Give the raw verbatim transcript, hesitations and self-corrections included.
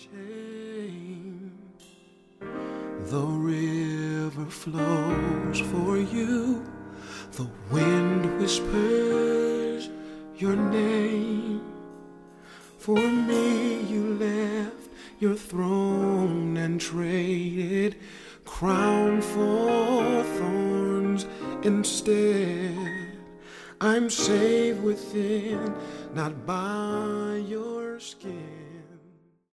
chain. The river flows for you, the wind whispers your name. For me you left your throne and traded crown for thorns instead. I'm safe within, not by your skin.